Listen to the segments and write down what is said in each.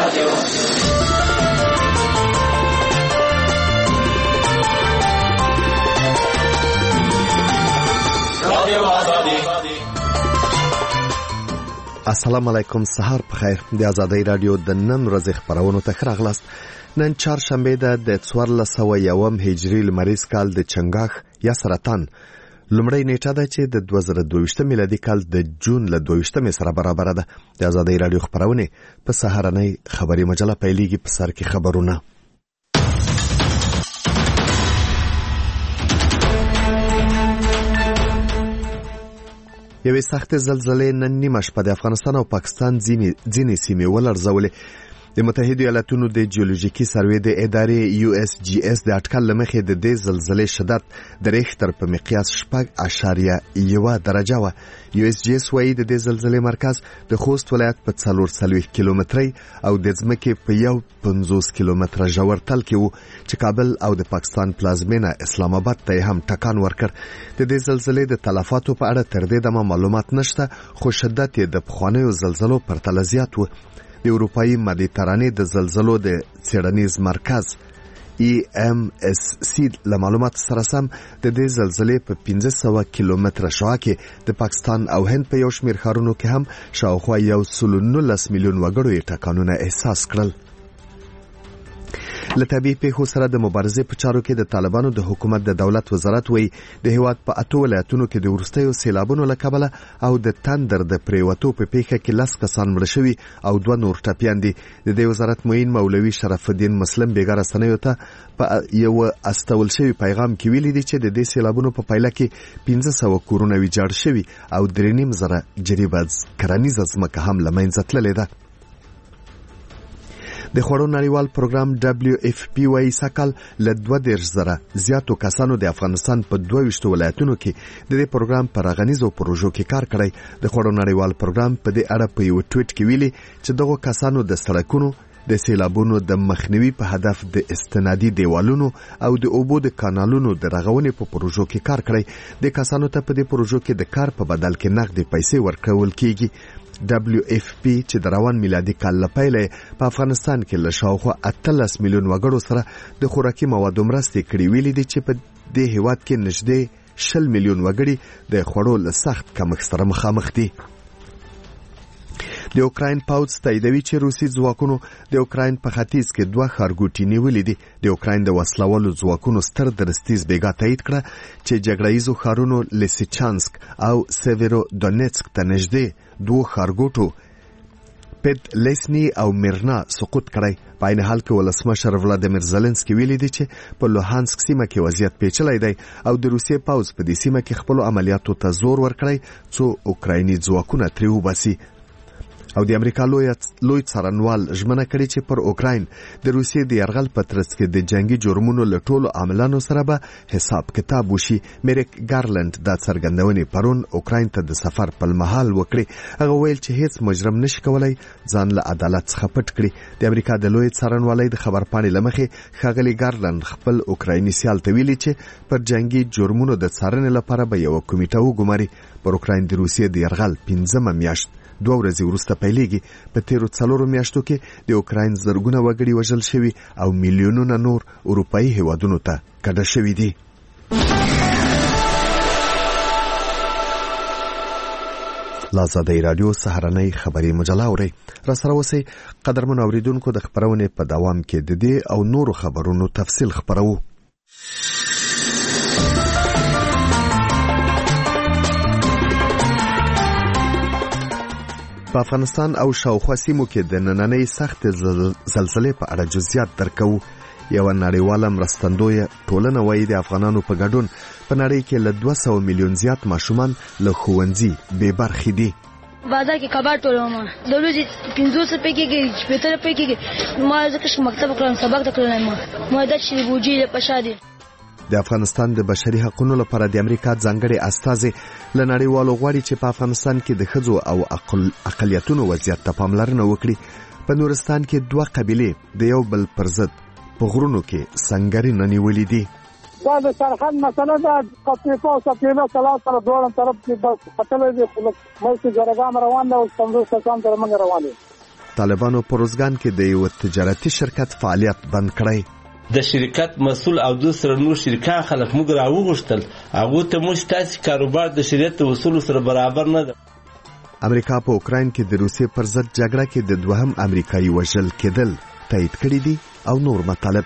السلام علیکم، سهار په خیر. د آزادۍ رادیو د نن ورځې خبرونو ته ښه راغلاست. نن چهارشنبه ده د 1401 هجري لمریز کال د چنګاښ یا سرطان لومړۍ نیټه ده چې د 2022 میلادي کال د جون له 22 سره برابر ده. د آزادۍ رادیو خبرونه په سهارنۍ خبري مجله پیلېږي. په سر کې خبرونه. یوې سختې زلزلې نن نیمه شپه د افغانستان او پاکستان ځینې سیمې ولړزولې. د متحده ایالاتونو د جیولوژیکي سروې د ادارې USGS د اټکل له مخې د دې زلزلې شدت د ریختر په مقیاس 6.1 درجه و. USGS وايي د دې زلزلې مرکز د خوست ولایت په 440 کیلومتري او د ځمکې په 50 کیلومتره ژورتل کې وو چې کابل او د پاکستان پلازمینه اسلام آباد ته هم ټکان ورکړ. د دې زلزلې د تلفاتو په اړه تر دې دمه معلومات نشته، خو شدت یې د پخوانیو زلزلو پرتله زیات و. د اروپایي مدیترانې د زلزلو د څېړنیز مرکز EMSC له معلومات سره سم د دې زلزلې په 1500 کیلومتره شاوخوا کې د پاکستان او هند په یو شمېر ښارونو کې هم شاوخوا 1.19 میلیون وګړو یې ټکانونه احساس کړل. له طبیعي پیښو سره د مبارزې په چارو کې د طالبانو د حکومت د دولت وزارت وایي د هیواد په 8 ولایتونو کې د وروستیو سیلابونو له کبله او د تندر د پریوتو په پیښه کې 10 کسان مړه شوي او 2 نور ټپیان دي. د دې وزارت معین مولوي شرف الدین مسلم بیګا رسنیو ته په یو استول شوی پیغام کې ویلي دي چې د دې سیلابونو په پایله کې 1500 کورونه ویجاړ شوي او 3.5 جریبه کرنیزه ځمکه هم له منځه تللې ده. د خوړو نړیوال پروګرام WFP وايي سکهال له 2,000 زیاتو کسانو د افغانستان په 22 ولایتونو کې د دې پروګرام پر غنیزو پروژو کې کار کړی. د خوړو نړیوال پروګرام په دې اړه په یو ټویټ کې ویلي چې دغه کسانو د سړکونو د سیلابونو د مخنیوي په هدف د استنادي دیوالونو او د اوبو د کانالونو د رغونې په پروژو کې کار کړی. د کسانو ته په دې پروژو کې د کار په بدل کې نغدي پیسې ورکول کیږي. WFP چې د روان میلادي کال له پیله په افغانستان کې له شاوخوا 18 میلیون وګړو سره د خوراکي موادو مرستې کړې ویلي دي چې په دې هیواد کې نږدې 20 میلیون وګړي د خوړو له سخت کمښت سره مخامخ دي. د اوکراین پوځ تاییدوي چې روسي ځواکونو د اوکراین په ختیځ کې 2 ښارګوټي نیولې دي. د اوکراین د وسلوالو ځواکونو ستر درستیز بیګا تایید کړه چې جګړه‌ییزو ښارونو لیسیچانسک او سیویرودونیتسک ته نږدې 2 ښارګوټو پدلیسني او میرنا سقوط کړی. په عین حال کې ولسمشر ولادیمیر زيلنسکي ویلي دی چې په لوهانسک سیمه کې وضعیت پیچلی دی او د روسیې پوځ په دې سیمه کې خپل عملیاتو ته زور ورکړی څو اوکرایني ځواکونه ترې وباسي. او د امریکا لوی څارنوال ژمنه کړې چې پر اوکراین د روسیې د یرغل په ترڅ کې د جنگي جرمونو له ټولو عاملانو سره به حساب کتاب وشي. میریک ګارلند دا څرګندونې پرون اوکراین ته د سفر په مهال وکړي. هغه ویل چې هیڅ مجرم نشي کولای ځان له عدالت څخه پټ کړي. د امریکا د لوی څارنوالۍ د خبرپاڼې لمخې ښاغلي ګارلند خپل اوکرایني سیال ته ویلي چې پر جنگي جرمونو د څارنې لپاره به یو کمیټه وګماري. پر اوکراین د روسیې د یرغل 5مه میاشت 2 ورځې وروسته پیلېږي. په تیرو 4 میاشتو کې د اوکراین زرګونه وګړي وژل شوي او میلیونونه نور اروپایي هیوادونو ته کډه شوي دي. آزادۍ رادیو سهارنۍ خبري مجله اورئ. را سره اوسئ قدرمن اوریدونکو. د خبرونې په دوام کې د دې او نورو خبرونو تفصیل خبرو. په افغانستان او شاوخوا سیمو کې د نننۍ سخت زلزلې په اړه جزئیات درکو. یو نړیواله مرستندویه ټولنه وايي د افغانانو په ګډون په نړۍ کې له 200 میلیون زیات ماشومان له ښوونځي بې برخې دي. بازار کې کباب ټولوم د ورځې 500 روپۍ کې 70 روپۍ کې ما ځکه مکتب کړم سبق تکړم ما د شری بوجي له پښادي. د افغانستان د بشري حقوقو لپاره د امریکا ځانګړي استازي له نړیوالو غواړي چې په افغانستان کې د ښځو او اقلیتونو وضعیت ته پاملرنه وکړي. په نورستان کې 2 قبیلې د یو بل پر ضد په غرونو کې سنگري نیولې دي. دا د سرحد مسله ده. قطیفه او سپیله سلام سره دوه طرف کې بس خطلې دي. ملک جرګام روان ده او څنګه څنګه تر موږ روان دي. طالبانو په روزګان کې د یو تجارتي شرکت فعالیت بند کړی. د شرکت مسول او د سره نور شرکان خلک موږ راوغوښتل هغه ته موږ تاسو کاروبار د شریعت اصولو سره برابر نه ده. امریکا په اوکراین کې د روسیې پر ضد جګړه کې د دوهم امریکایي وژل کېدل تایید کړي دي او نور مطالب.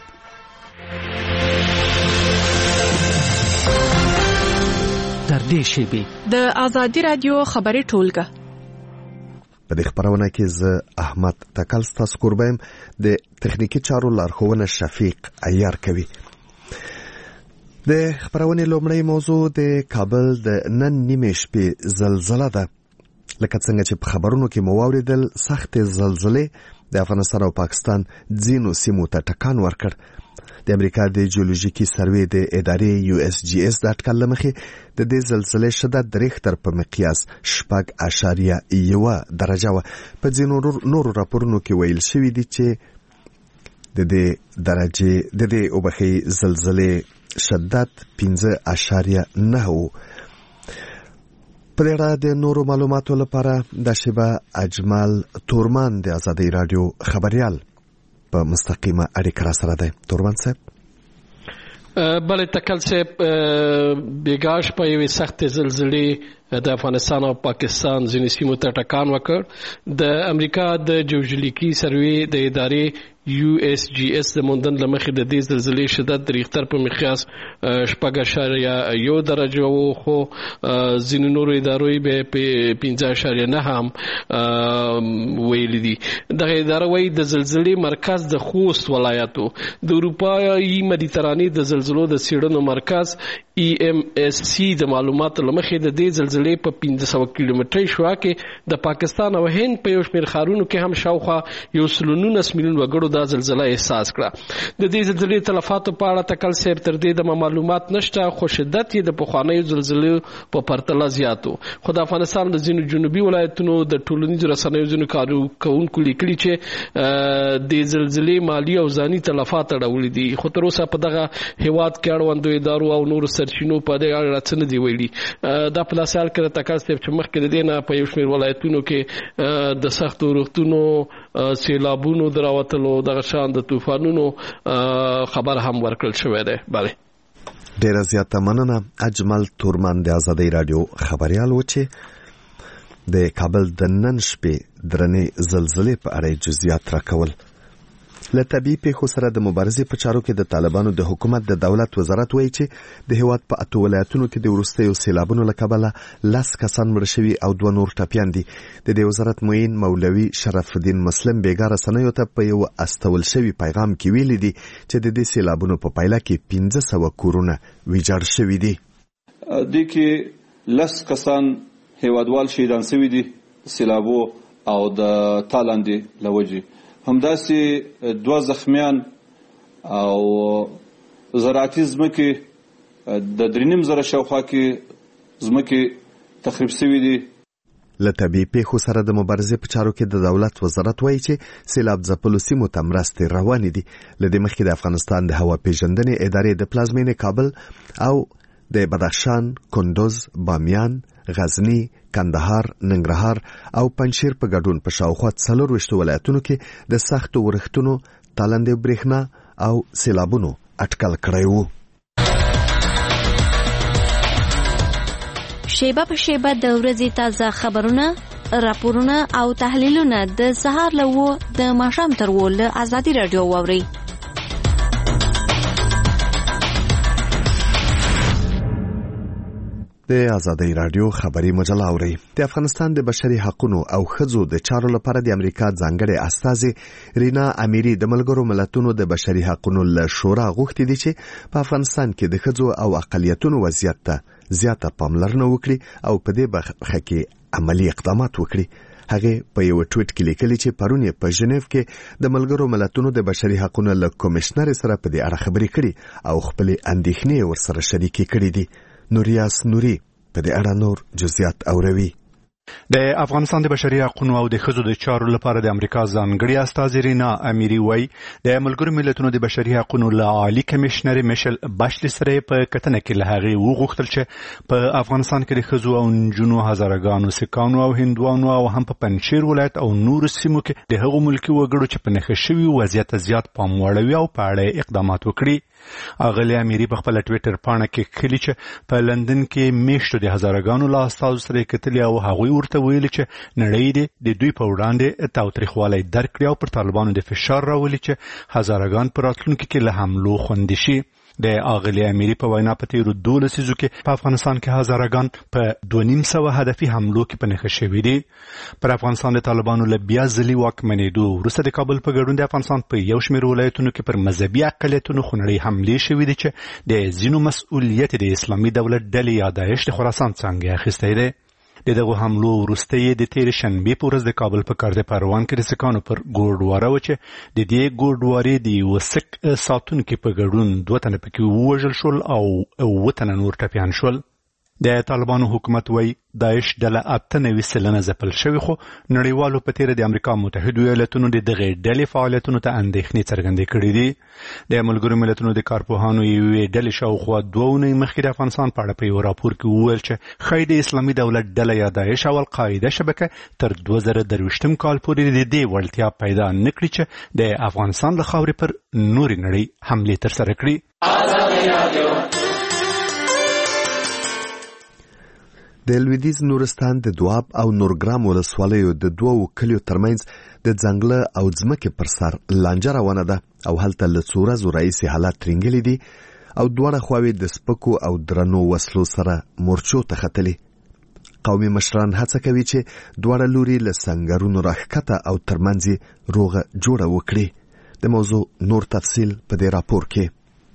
در دې شیبې د آزادي رادیو خبري ټولګه. په دې خبرونه کې زه احمد تکل ستاسو قربایم، د تخنیکی چارو لارښوونه شفیق عیار کوي. د خبرونه لومړی موضوع د کابل د نن نیمه شپې زلزلہ ده. لکه څنګه چې په خبرونو کې مو واوریدل، سخت زلزلې د افغانستان او پاکستان ځینو سیمو ته ټکان ورکړ. د امریکا د جیولوژیکي سروې د ادارې USGS د اټکل لمخې د دې زلزلې شدت د ریختر په مقیاس 6.1 درجه و. په ځینو نورو راپورونو کې ویل شوی دی چې د دې اوبخي زلزلې شدت 5.9 و. په دې اړه د نورو معلوماتو لپاره د شیبه اجمل تورمان د آزادۍ رادیو خبريال په مستقیمه اړیکه را سره ده. تورمان صاحب. بله تکل صاحب، بیګاش په یوې سخت زلزلې د افغانستان او پاکستان ځینې سیمو ته ټکان وکړ. د امریکا د جیولوژیکي سروې د ادارې USGS د موندن لمخې د دې زلزلې شدت د ریختر په مقیاس 6.1 درجه و، خو ځینو نورو ادارو به 5.9 هم ویلي دي. دغه اداره وایي د زلزلې مرکز د خوست ولایتو د اروپایي مدیترانې د زلزلو د څېړنو مرکز EMSC د معلوماتو لمخې د دې زلزلې په 1500 کیلومتري شوا کې د پاکستان او هند په یو شمېر ښارونو کې هم شاوخوا 119 میلیون وګړو دا زلزله احساس کړه. د دې زلزلې تلفاتو په اړه تکل صاحب تر دې د معلومات نشته، خو شدت یې د پخوانیو زلزلو په پرتله زیاتو. خو د افغانستان د ځینو جنوبي ولایتونو د ټولنیزو رسنیو ځینو کارکوونکو لیکلي چې د زلزلې مالی او ځاني تلفات اړولي دي، خو تر اوسه په دغه هیواد کې اړوندو ادارو او نورو سرچینو په دې اړه څه نه دی ویلي. دا په داسې حال کې د تکل صاحب چې مخکې د دې نه په یو شمېر ولایتونو کې د سختو روغتونو، سیلابونو د راوتلو، دغه شان د طوفانونو خبر هم ورکړل شوی دی. بله، ډیره زیاته مننه. اجمل تورمان د آزادۍ رادیو خبريال و چې د کابل د نن شپې درنې زلزلې په اړه جزئیات راکول. له طبیعي پیښو سره د مبارزې په چارو کې د طالبانو د حکومت د دولت وزارت وایي چې د هیواد په 8 ولایتونو کې د وروستیو سیلابونو له کبله 10 کسان مړه شوي او 2 نور ټپیان دي. د دې وزارت معین مولوي شرف الدین مسلم بیګا رسنیو ته په یو استول شوي پیغام کې ویلي دي چې د دې سیلابونو په پایله کې 1500 کورونه ویجاړ شوي دي. د کې 10 کسان هیوادوال شهیدان شوي دي سیلابو او د تالاندې لوجي، همداسې 2 زخمیان او زراعتي ځمکې د 3.5 زره شاوخوا کې ځمکې تخریب شوي دي. له طبیعي پیښو سره د مبارزې په چارو کې د دولت وزارت وایي چې سیلاب ځپلو سیمو ته مرستې روانې دي. له دې مخکې د افغانستان د هوا پیژندنې ادارې د پلازمینې کابل او د بدخشان، کندوز، بامیان، غزنی، کندهار، ننګرهار او پنجشیر په ګډون په شاوخوا 24 ولایتونو کې د سختو ورښتونو، تالندې برېښنا او سیلابونو اټکل کړی وو. شیبه په شیبه د ورځې تازه خبرونه، راپورونه او تحلیلونه د سهار له 9 د ماښام تر 10 له آزادي رادیو واورئ. د آزادۍ رادیو خبري مجله اوري. د افغانستان د بشري حقوقو او ښځو د چارو لپاره د امریکا ځانګړې استازي رینا امیری د ملګرو ملتونو د بشري حقوقو له شورا غوښتي دي چې په افغانستان کې د ښځو او اقلیتونو وضعیت ته زیاته پاملرنه وکړي او په دې برخه کې عملی اقدامات وکړي. هغه په یو ټویټ کې لیکلي چې پرون په ژنیف کې د ملګرو ملتونو د بشري حقوقو له کمشنر سره په دې اړه خبرې کړي او خپل اندېښنې ورسره شریکې کړې دي. نوریاس نوري په دې اړه نور جزئیات اوروي. د افغانستان د بشري حقوقو او د ښځو د چارو لپاره د امریکا ځانګړي استازي رینا امیری وایي د ملګرو ملتونو د بشري حقوقو له عالی کمشنر میشل باشلی سره په کتنه کې له هغې وغوښتل چې په افغانستان کې د ښځو او نجونو هزارګانو سکانو او هندوانو او هم په پنجشیر ولایت او نورو سیمو کې د هغو ملکي وګړو چې په نښه شوي وضعیت زیات پام وړوي او په اړه اقدامات وکړي. اغلی امیری په خپل ټویټر پاڼه کې کلی چې په لندن کې میشتو د هزارګانو له استازو سره کتلي او هغوی ورته ویلي چې نړۍ د دوی په وړاندې تاوتریخوالی درک کړي او پر طالبانو د فشار راولي چې هزارګان په راتلونکي کې له حملو خوندي شي. د اغلی امیری په وینا په تیرو 12 لسیزو کې په افغانستان کې هزارګان په 2.5 هدفي حملو کې په نښه شوي دي. پر افغانستان د طالبانو له بیا ځلي واکمنېدو وروسته د کابل په ګډون د افغانستان په یو شمېر ولایتونو کې پر مذهبي اقلیتونو خونړۍ حملې شوي دي چې د ځینو مسؤلیت د اسلامي دولت ډلې یا داعش د خراسان څانګې اخیستی دی. د دغو حملو وروسته یې د تېرې شنبې په ورځ د کابل په کارته پروان کې د سکانو پر ګوردواره و چې د دې ګوردوارې د یوه سک ساتونکي په ګډون 2 تنه پکې ووژل شول او 7 تنه نور ټپیان شول. د طالبانو حکومت وایي داعش ډله 98 سلنه ځپل شوې خو نړیوالو په تېره د امریکا متحدو ایالتونو د دغې ډلې فعالیتونو ته اندېښنې څرګندې کړې دي. د ملګرو ملتونو د کارپوهانو یوې ډلې شاوخوا 2 اونۍ مخکې د افغانستان په اړه په یو راپور کې وویل چې ښایي د اسلامي دولت ډله یا داعش او القاعده شبکه تر 2023 کال پورې د دې وړتیا پیدا نه کړي چې د افغانستان له خاورې پر نورې نړۍ حملې ترسره کړي. د لویدیځ نورستان د دواب او نورګرام ولسوالیو د 2 کلیو ترمنځ د ځنګله او ځمکې پر سر لانجه روانه ده او هلته له څو ورځو راهیسې حالات ترینګلي دي او دواړه خواوې د سپکو او درنو وسلو سره مورچو ته ختلي. قومي مشران هڅه کوي چې دواړه لوري له سنګرونو راښکته او ترمنځ روغه جوړه وکړي. د موضوع نور تفصیل په دې راپور کې.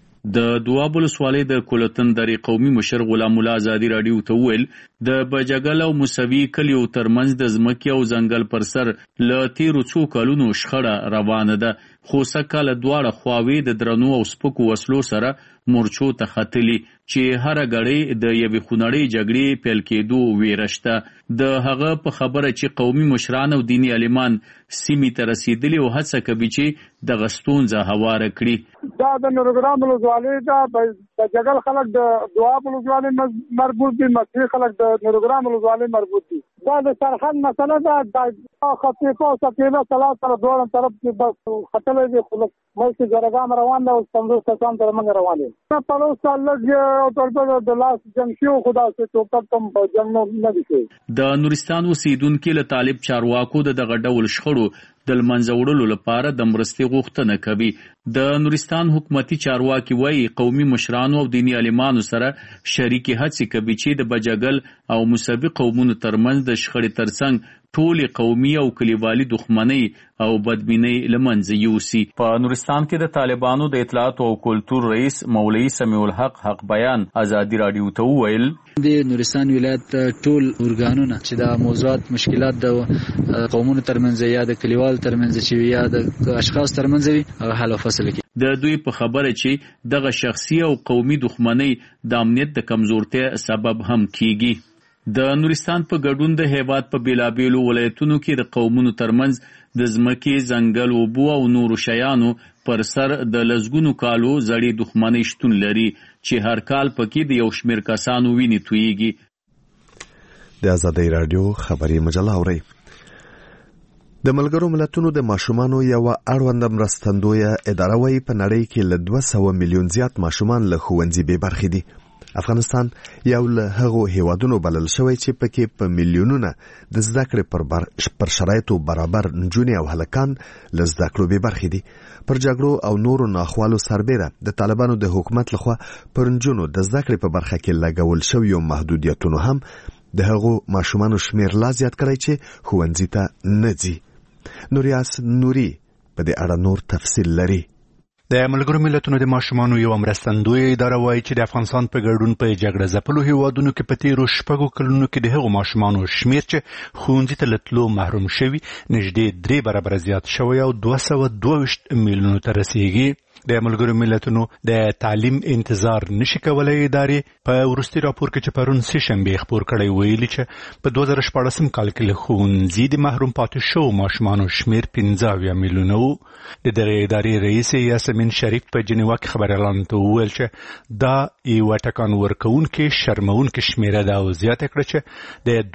د دواب ولسوالۍ د کولتن درې قومي مشر غلام الله ازادي راډیو ته ویل د بجګل او موسوي کلیو ترمنځ د ځمکې او ځنګل پر سر له تیرو څو کلونو شخړه روانه ده خو سکه له دواړه خواوې د درنو او سپکو وسلو سره مورچو ته ختلي چې هر غړی د یوې خونړۍ جګړې پیل کېدو ویره شته. د هغه په خبره چې قومي مشران او دیني عالمان سیمې ته رسېدلي او هڅه کوي چې دغه ستونزه هواره کړي. دا د نورګرام ولسوالۍ ده، د جګل خلک د دواب ولسوالۍ مربوط دي، مصري خلک د نورګرام ولسوالۍ مربوط دي. دا د سرحد مسله ده، د خطیفه او سقیفه سلام سره دواړه طرف کې بس خطلې دي. خو ملک جرګام روان ده او 50 کسان تر موږ روان دي. په لوس الله او تر د لاس جنگ شو خدا سے ټوپک کم جنگ نه دي. د نورستان اوسیدونکو له طالب چارواکو دغه ډول شخړو د لمنځه وړلو لپاره د مرستې غوښتنه کوي. د نورستان حکومتي چارواکي وایي قومي مشرانو او دیني عالمانو سره شریکي هڅې کوي چې د بجګل او موسوي قومونو ترمنځ د شخړې ترڅنګ ټولې قومي او کلیوالي دښمنۍ او بدبینۍ له منځه یوسي. په نورستان کې د طالبانو د اطلاعات او کلتور رئیس مولوي سمیع الحق حق بیان ازادي راډیو ته وویل د نورستان ولایت ټول اورګانونه چې د موضوعات مشکلات د قومونو ترمنځ یا د کلیوالو ترمنځ چې یا د اشخاص ترمنځ وي حل او فصل کوي. د دوی په خبره چې دغه شخصي او قومي دښمنۍ د امنیت د کمزورتیا سبب هم کیږي. د نورستان په ګډون د هیواد په بیلابیلو ولایتونو کې د قومونو ترمنځ د ځمکې، ځنګل، اوبو او نورو شیانو پر سر د لسګونو کالو زړې دښمنۍ شتون لري چې هر کال پکې د یو شمېر کسانو وینې تویږي. د ازادۍ راډیو خبري مجله اورئ. د ملګرو ملتونو د ماشومانو یو اړوند مرستندویه اداره وایي په نړۍ کې له 200 میلیون زیات ماشومان له ښوونځي بې برخې دي. افغانستان یو له هغو هیوادونو بلل شوی چې پکې په میلیونونه د زده کړې پر شرایطو برابر نجونې او هلکان له زده کړو بې برخې دي. پر جګړو او نورو ناخوالو سربیره د طالبانو د حکومت لخوا پر نجونو د زده کړې په برخه کې لګول شویو محدودیتونو هم د هغو ماشومانو شمیر لا زیات کړی چې ښوونځي ته نه ځي. نوریاس نوري په دې اړه نور تفصیل لري. د ملګرو ملتونو د ماشومانو یو مرستندویه اداره وایي چې د افغانستان په ګډون په جګړه ځپلو هیوادونو کې په تیرو 6 کلونو کې د هغو ماشومانو شمیر چې ښوونځي ته له تلو محروم شوي نږدې 3 برابره زیات شوی او 222 میلیونو ته رسیږي. د ملګرو ملتونو د تعلیم انتظار نشي کولای ادارې په ورستي راپور کې چې پرون سه شنبه خبر کړی ویلي چې په 2014 کال کې له ښوونځي د محروم پاتې شو ماشومانو شمیر 15 میلیونه وو. د دغه ادارې رئیس یاسمین شریف په جنیوا کې خبريالانو ته وویل چې دا یو ټکان ورکوونکې شرموونکې شمیره ده او زیاته کړه چې د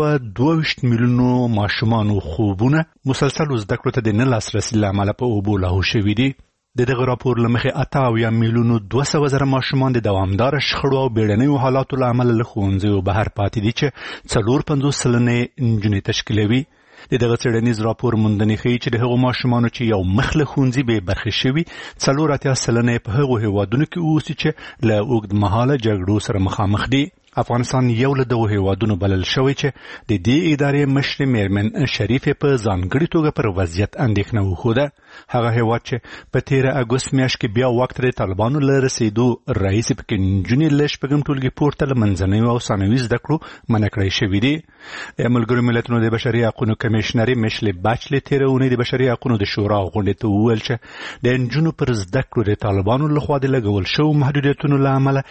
222 میلیونو ماشومانو خوبونه مسلسل زده کړو ته د نه لاسرسي له امله په اوبو لاهو شوي دي. د دغه راپور له مخې 88 میلیونو 200,000 ماشومان د دوامداره شخړو او بیړنیو حالاتو له امله له ښوونځیو بهر پاتې دي چې 54% نجونې تشکیلوي. د دغه څېړنیز راپور موندنې ښیي چې د هغو ماشومانو چې یو مخ له ښوونځي بې برخې شوي 84% په هغو هېوادونو کې اوسي چې له اوږدمهاله جګړو سره مخامخ دي. افغانستان یو له دغو هېوادونو بلل شوی چې د دې ادارې مشرې میرمن شریفې په ځانګړې توګه پر وضعیت اندېښنه وښوده. هغه هېواد چې په 13 اګوست میاشت کې بیا واک ته د طالبانو له رسېدو راهیسې پکې نجونې له شپږم ټولګي پورته له منځنیو او ثانوي زده کړو منع کړی شوي دي. د ملګرو ملتونو د بشري حقونو کمیشنرې میشلې باچلې تېره اونۍ د بشري حقونو د شورا غونډې ته وویل چې د نجونو پر زده کړو د طالبانو لخوا د لګول شوو محدودیتونو له امله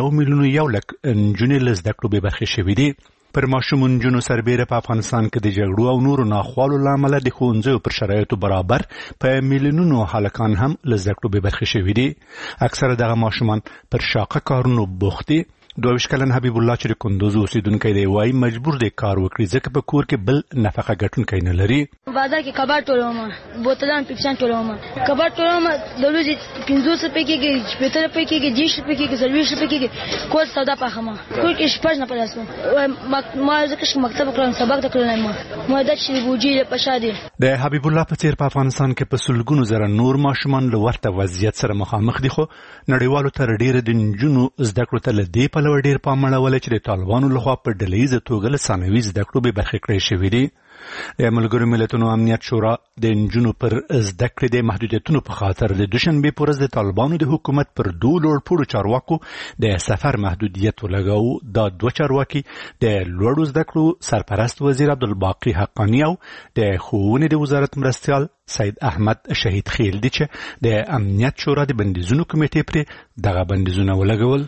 1,100,000 نجونې له زده کړو بې برخې شوي دي. پر ماشومو نجونو سربیره په افغانستان کې د جګړو او نورو ناخوالو له امله د ښوونځیو پر شرایطو برابر په میلیونونو هلکان هم له زده کړو بې برخې شوي دي. اکثره دغه ماشومان پر شاقه کارونو بوخت دي. 22 کلن حبیب الله چې د کندوز اوسیدونکی دی وایي مجبور دی کار وکړي ځکه په کور کې بل نفقه ګټونکی نه لري. بازار کې کباب ټولوم، بوتلان پیپسان ټولوم. کباب ټولوم د ورځې 500 روپۍ کېږي، 70 روپۍ کېږي، 10 روپۍ کېږي، 40 روپۍ کېږي. کور سودا پاخم. کور کې شپږ نه پلاسو. ما ځکه مکتب کړم، سبق تکړه ما د چې بوجي له پشادي. د حبیب الله په څیر په افغانستان کې په سلګونو زره نور ماشومان له ورته وضعیت سره مخامخ دي، خو نړیوالو تر ډیره د نجونو زده کړو ته له دې پلوه ډیر پام اړولی چې د طالبانو لخوا په ډلهییزه توګه له ثانوي زده کړو بې برخې کړی شوي دي. د ملګرو ملتونو امنیت شورا د نجونو پر زده کړې د محدودیتونو په خاطر د دوشنبې په ورځ د طالبانو د حکومت پر 2 لوړپوړو چارواکو د سفر محدودیت ولګاوه. دا 2 چارواکي د لوړو زده کړو سرپرست وزیر عبدالباقي حقانی او د ښوونې د وزارت مرستیال سید احمد شهید خیل دي چې د امنیت شورا د بندیزونو کمیټې پرې دغه بندیزونه ولګول.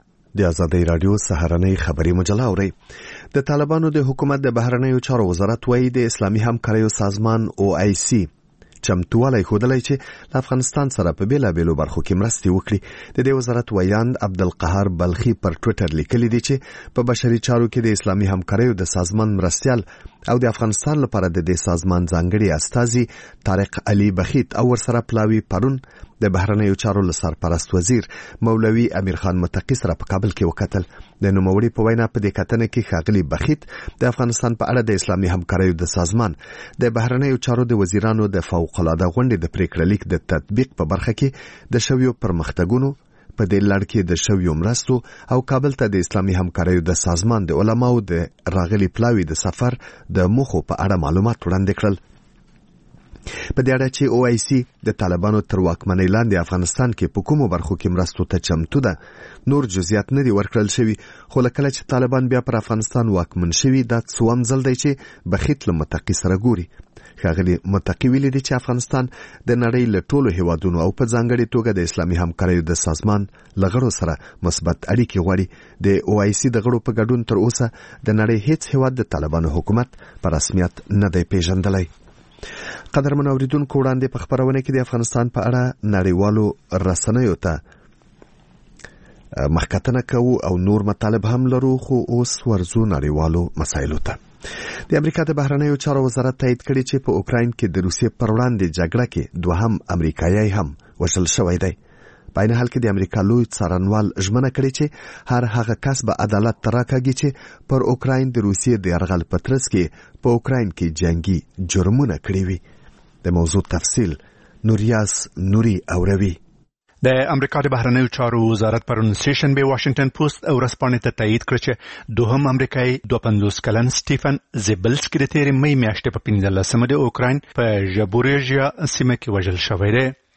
د آزادۍ راډیو سهارنۍ خبري مجله اوري. د طالبانو د حکومت د بهرنیو چارو وزارت وایي د اسلامي همکاریو سازمان OIC چمتووالی ښودلی چې له افغانستان سره په بېلابېلو برخو کې مرستې وکړي. د دې وزارت ویاند عبدالقهار بلخي پر ټویټر لیکلي دي چې په بشري چارو کې د اسلامي همکاریو د سازمان مرستیال او د افغانستان لپاره د دې سازمان ځانګړي استازي طارق علي بخیت او ورسره پلاوي پرون د بهرنیو چارو له سرپرست وزیر مولوي امیر خان متقي سره په کابل کې وکتل. د نوموړي په وینا په دې کتنه کې ښاغلي بخیت د افغانستان په اړه د اسلامي همکاریو د سازمان د بهرنیو چارو د وزیرانو د فوق‌العاده غونډې د پریکړه لیک د تطبیق په برخه کې د شویو پرمختګونو په دې لړ کې د شویو مرستو او کابل ته د اسلامي همکاریو د سازمان د علماو د راغلي پلاوي د سفر د موخو په اړه معلومات وړاندې کړل. په دې اړه چې OIC د طالبانو تر واکمنۍ لاندې افغانستان کې په کومو برخو کې مرستو ته چمتو ده نور جزئیات نه دي ورکړل شوي، خو له کله چې طالبان بیا پر افغانستان واکمن شوي دا څوم ځل دی چې بخیت له متقي سره ګوري. ښاغلي متقي ویلي دي چې افغانستان د نړۍ له ټولو هیوادونو او په ځانګړې توګه د اسلامي همکاریو د سازمان له غړو سره مثبت اړیکې غواړي. د OIC د غړو په ګډون تر اوسه د نړۍ هیڅ هیواد د طالبانو حکومت په رسمیت نه دی پیژندلی. قدرمن اوریدونکو وړاندې په خبرونه کې د افغانستان په اړه نړیوالو رسنیو ته مخکتنه کوو او نور مطالب هم لرو، خو اوس ورځو نړیوالو مسایلو ته. د امریکا د بهرنیو چارو وزارت تایید کړي چې په اوکراین کې د روسیې پر وړاندې جګړه کې دوهم امریکایي هم وژل شوی دی. په عین حال کې د امریکا لوی څارنوال ژمنه کړې چې هر هغه کس به عدالت ته راکاږي چې پر اوکراین د روسیې د یرغل په ترڅ کې په اوکراین کې جنگي جرمونه کړي وي. د موضوع تفصیل نوریاس نوري اوروي. د امریکا د بهرنیو چارو وزارت پرون سیشنبه واشنگټن پوسټ او ورځپاڼې ته تایید کړ چې دوهم امریکایي 52 کلن سټیفن زیبلسکي د تېرې مې میاشتې په 15مه د اوکراین په ژبوریژیا سیمه کې وژل شوی دی.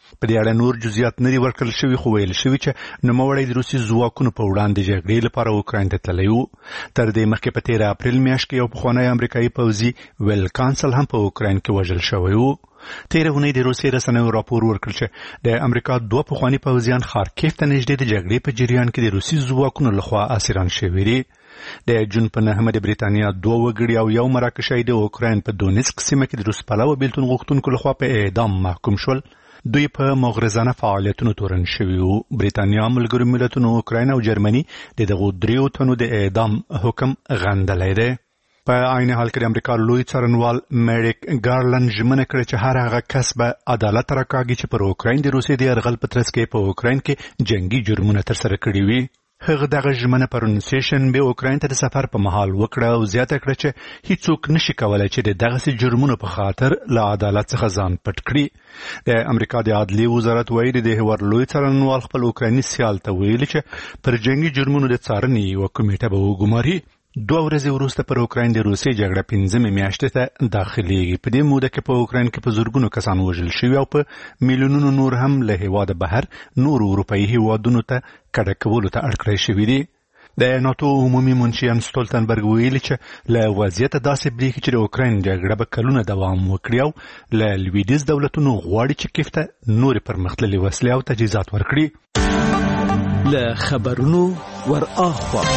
په دې اړه نور جزئیات نه دي ورکړل شوي، خو ویل شوي چې نوموړی د روسي ځواکونو په وړاندې جګړې لپاره اوکراین ته تللی و. تر دې مخکې په 13 اپریل میاشت کې یو پخوانی امریکایي پوځي ویل کانسل هم په اوکراین کې وژل شوی و. تېره اونۍ د روسیې رسنیو راپور ورکړ چې د امریکا 2 پخواني پوځیان خارکیف ته نږدې د جګړې په جریان کې د روسي ځواکونو لخوا اسیران شوي دي. د جون په 9 د بریتانیا 2 وګړي او یو مراکشی د اوکراین په دونیسک سیمه کې د روس پلوه بیلتون غوښتونکو لخوا په اعدام محکوم شول. دوی په مغرضانه فعالیتونو تورن شوي وو. بریتانیا، ملګرو ملتونو، اوکراین او جرمني د دغو 3 تنو د اعدام حکم غندلی دی. په عین حال کې د امریکا لوی څارنوال میریک ګارلند ژمنه کړې چې هر هغه کس به عدالت راکاږي چې پر اوکراین د روسیې د یرغل په ترڅ کې په اوکراین کې جنگي جرمونه ترسره کړي وي. هغه دغه ژمنه پرون سیشنبه اوکراین ته د سفر په مهال وکړه او زیاته کړه چې هیڅوک نشي کولای چې د دغسې جرمونو په خاطر له عدالت څخه ځان پټ کړي. د امریکا د عدلي وزارت وایي د هیواد لوی څارنوال خپل اوکرایني سیال ته ویلي چې پر جنگي جرمونو د څارنې یوه کمیټه به وګماري. 2 ورځې وروسته پر اوکراین د روسیې جګړه 5 میاشتې ته داخليږي. په دې موده کې په اوکراین کې په زرګونو کسان وژل شوي او په میلیونونو نور هم له هیواده بهر نورو اروپایي هیوادونو ته کډه کولو ته اړ کړی شوي دي. د ناتو عمومي منشي یانس سټولتنبرګ ویلي چې له وضعیته داسې برېښي چې د اوکراین جګړه به کلونه دوام وکړي او له لویدیځ دولتونو غواړي چې کیف ته نورې پرمختللې وسلې او تجهیزات ورکړي. له خبرونو ور اخوا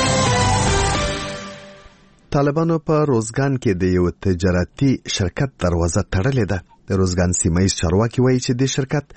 طالبانو په روزګان کې د یو تجارتي شرکت دروازه تړلې ده. د روزګان سیمایي چارواکي وایي چې د شرکت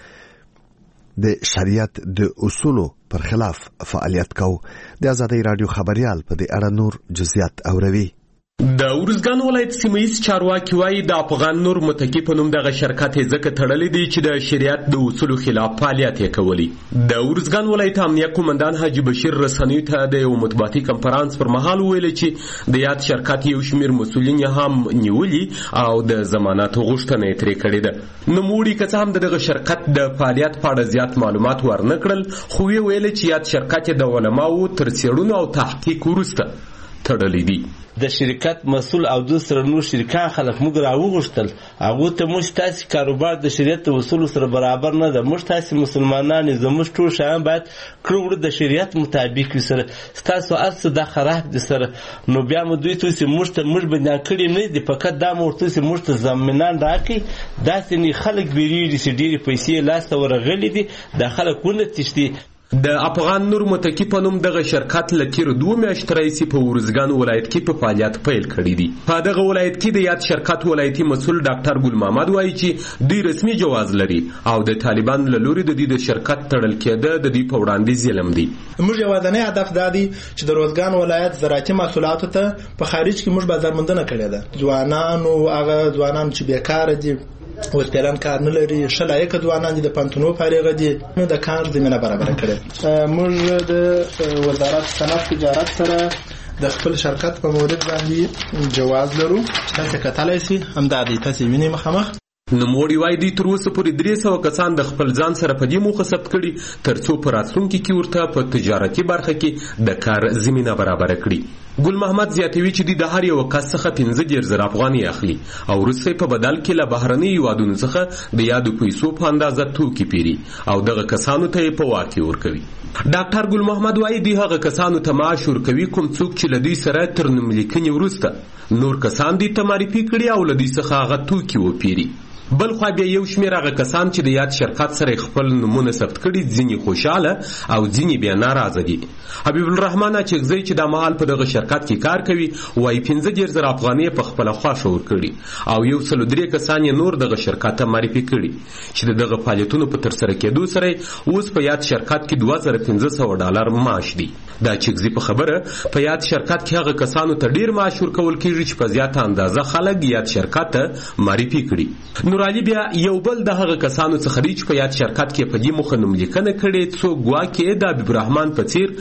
د شریعت د اصولو پر خلاف فعالیت کوي. د آزادۍ رادیو خبريال په دې اړه نور جزئیات اوروي. د ورزګان ولایت سیمایي چارواکي وایي د افغان نور متکی په نوم دغه شرکت ځکه تړلې دی چې د شریعت د اصولو خلاف فعالیت کوي. د ورزګان ولایت امنیه قومندان حاجی بشیر رسنیو ته د یو مطبوعاتي کنفرانس پر مهال ویل چې د یاد شرکت یو شمیر مسؤلین هم نیولي او د ضمانت غوښتنه ترې کړې ده. نوموړي که څه هم دغه شرکت د فعالیت په اړه زیات معلومات ورنکړل، خو ویل چې یاد شرکت د علماو تر څېړنو او تحقیق وروسته تړلې دي. د شرکت مسول او د سره نور شرکان خلک موږ راوغوښتل هغه ته موږ تاسو کاروبار د شریعت د اصولو سره برابر نه ده. موږ تاسو مسلمانان زموږ ټول شیان باید کړو د شریعت مطابق سره تاسو اصل د خراب دي سره نو بیا مو دوی تاسو موږ باندې کړی نه دي فقط دا مرته موږ ته ضمانان راکړي. داسې نه خلک بیریږي چې ډېری پیسې لاسته ورغلي دي د خلکونه تشتي. د افغان نور متکی په نوم دغه شرکت له تیر 2 میاشتې راهیسې په ورزګان ولایت کې په فعالیت پیل کړی دی. په دغه ولایت کې د یاد شرکت ولایتي مسؤل ډاکټر ګل محمد وایي چې دوی رسمي جواز لري او د طالبان له لوري د دې شرکت تړل کېده د دې په وړاندې ظلم دی. موږ یوازینی هدف دا دی چې د ورزګان ولایت زراعتي محصولاتو ته په خارج کې موږ بازارموندنه کړې ده. ځوانانو هغه ځوانان چې بیکاره دي اوس پلان کار نه لري، شلایق ځوانان د پانتونو فارغ دي، نو د کار زمينه برابر کړي. موږ د وزارت صنعت تجارت سره د خپل شرکت په مورد باندې جواز لرو چې تاسو کتلای شئ همدا د تاسو ویني مخامخ. نوموړي وایي دوی تر اوسه پورې 300 کسان د خپل ځان سره په دې موخه ثبت کړي ترڅو په راتلونکي کې ورته په تجارتي برخه کې د کار زمينه برابر کړي. ګل محمد زیاتوي چې د هر یو کس څخه 15,000 افغانۍ اخلي او وروسته په بدل کې له بهرني هیوادونو څخه د یادو پیسو په اندازه توکي پیري او دغه کسانو ته په واقع ورکوي. ډاکټر ګل محمد وایي دوی هغه کسانو ته معاش ورکوي کوم څوک چې له دوی سره تر نوملیکنې وروسته نور کسان دوی ته معرفي کړي او له دوی څخه هغه توکي وپیري. بل خو بیا یو شمیر هغه کسان چې د یاد شرکت سره خپل نمونه ثبت کړي ځینې خوشاله او ځینې بیا ناراضه دي. حبیب الرحمن اچکزی چې د مهال په دغه شرکت کې کار کوي وایي 15,000 افغانۍ په خپل خواشه ورکړي او 103 کسان یې نور دغه شرکت ته معرفي کړي چې دغه فعالیتونو په ترسره کېدو سره اوس په یاد شرکت کې $2,500 معاش دی. دا اچکزی په خبره په یاد شرکت کې هغه کسانو ته ډیر معاش ورکول کېږي چې په زیاته اندازه خلک یاد شرکت ته معرفي کړي. نورعلی بیا یو بل د هغه کسانو څخه دی چې په یاد شرکت کې په دې مخه نوملیکنه کړي څو ګواکې د حبیب الرحمن په څیر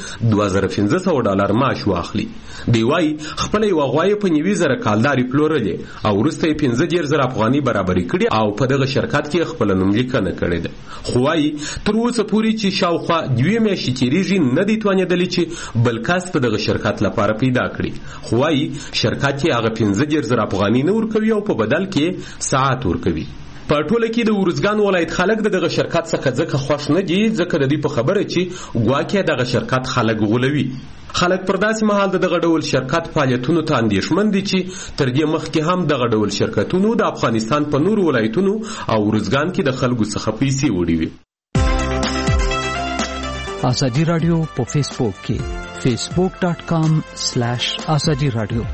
$2,500 معاش واخلي. دی وایي خپل یو غوایه په 9,000 کالداري پلورلې او وروسته 15,000 افغانۍ برابرې کړي او په دغه شرکت کې خپل نوملیکنه کړې ده. خو وایي تر اوسه پورې چې شاوخوا 2 میاشتې تېرېږي نه دي توانېدلي چې بل کس په دغه شرکت لپاره پیدا کړي. خو وایي شرکت یې هغه 15,000 افغانۍ نه ورکوي او په بدل کې ساعت ورکوي. په ټوله کې د ارزګان ولایت خلک دغه شرکت څخه ځکه خوښ نه دي ځکه د دوی په خبره چې ګواکې دغه شرکت خلک غولوي. خلک پر داسې مهال دغه ډول شرکت فعالیتونو ته اندېښمن دي چې تر دې مخکې هم دغه ډول شرکتونو د افغانستان په نورو ولایتونو او ارزګان کې د خلکو څخه پیسې وړي وي. ازادي رادیو په فیسبوک کې facebook.com/ازادي رادیو.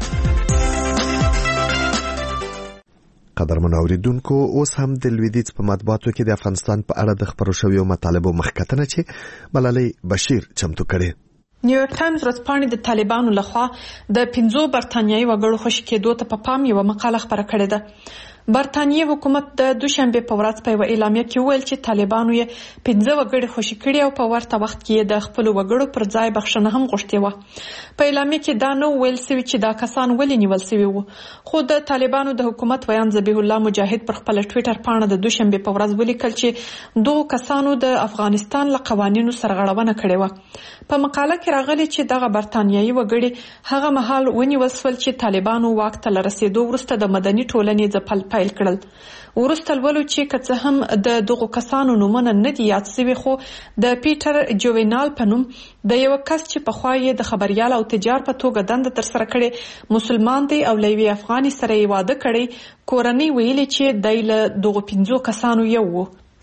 قدرمن اوریدونکو، اوس هم د لویدیځ په مطبوعاتو کې د افغانستان په اړه د خبرو شویو مطالبو مخکتنه چې ملالۍ بشیر چمتو کړي. نیویارک ټایمز ورځپاڼې د طالبانو لخوا د 5 برتانیایي وګړو خوشي کېدو ته په پام یوه مقاله خپره کړې ده. برتانیې حکومت د دوشنبه په ورځ په اعلامیه کې ویل چې طالبانو یې 15 وګړي خوشي کړي او په ورته وخت کې د خپل وګړو پر ځای بخښنه هم غوښتې و. په اعلامیه کې دا نو ویل شوی چې دا کسان ولې نیول شوي وو، خو د طالبانو د حکومت ویان ذبیح الله مجاهد پر خپل ټوئیټر پاڼه د دوشنبه په ورځ ولیکل چې دوه کسانو د افغانستان له قوانینو سرغړونه کړې و. په مقاله کې راغلي چې دغه برتانیایي وګړي هغه مهال ونیول شول چې طالبانو واک ته رسیدو وروسته د مدني ټولنې ځپل پیل کړل. وروسته ولو چې که څه هم د دغو کسانو نومونه نه دي یاد شوي، خو د پیټر جوینال په نوم د یو کس چې پخوا یې د خبریال او تجار په توګه دنده ترسره کړې مسلمان دی او له یوې افغاني سره یې واده کړی، کورنۍ ویلي چې دی له دغو 15 کسانو یو و.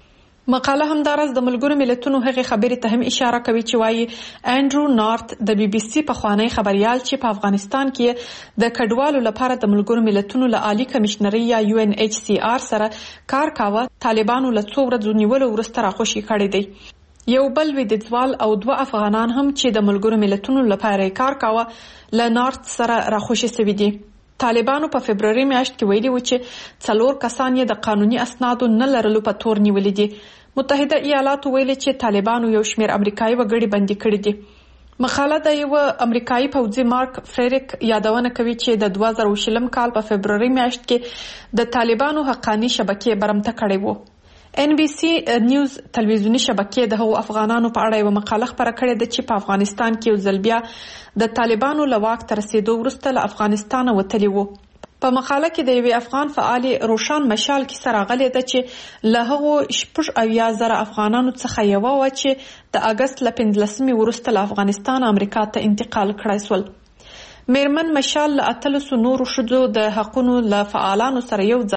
مقاله همدارس د ملګرو ملتونو هغه خبرې ته هم اشاره کوي چې وایي انډرو نارت د بي بي سي پخوانی خبريال چې په افغانستان کې د کډوالو لپاره د ملګرو ملتونو له عالی کمشنري یا UNHCR سره کار کاوه، طالبانو له څو ورځې نیولو وروسته راخوشي کړی دی. یو بل ویدځوال او 2 افغانان هم چې د ملګرو ملتونو لپاره کار کاوه له نارت سره راخوشي شوي دي. طالبانو په فبرवरी میاشت کې ویلي و چې 4 کسان یې د قانوني اسنادو نه لرلو په تور نیولې دي. متحده ایالاتو ویلي چې طالبانو یو شمېر امریکایي وګړي بندي کړي دي. مقاله د یو امریکایي پوځي مارک فریریک یادونه کوي چې د 2020 کال په فبرवरी میاشت کې د طالبانو حقانی شبکې برمته کړې وو. NBC نیوز تلویزیونی شبکې د هغو افغانانو په اړه یو مقاله خپره کړې ده چې په افغانستان کې یو ځل بیا د طالبانو له واک ته رسیدو وروسته له افغانستانه وتلي وو. په مقاله کې د یوې افغان فعال روشان مشال کیسه راغلې ده چې له هغو 80,000 افغانانو څخه یو و چې د اگست له 15 وروسته له افغانستان امریکا ته انتقال کړای شول. میرمن مشال له 300 نورو ښځو د حقونو له فعالانو سره یو